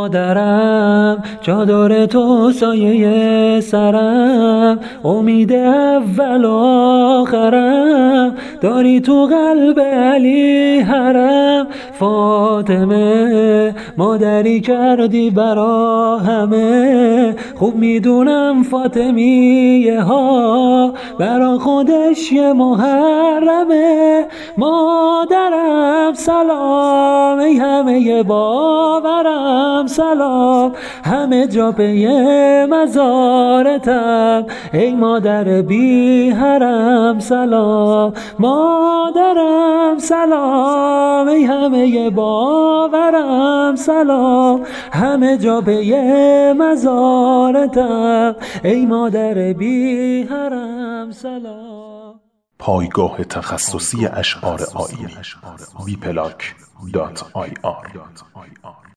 مادرم چادر تو سایه سرم، امید اول و آخرم، داری تو قلب علی حرم. فاطمه مادری کردی برا همه، خوب میدونم فاطمیه ها برا خودش یه محرمه. مادرم سلام، ای همه باورم سلام، همه جا پی مزارتم، ای مادر بی حرم سلام. مادرم سلام، ای همه باورم سلام، همه جا پی مزارتم، ای مادر بی حرم سلام. پایگاه تخصصی اشعار آیینی www.bplank.ir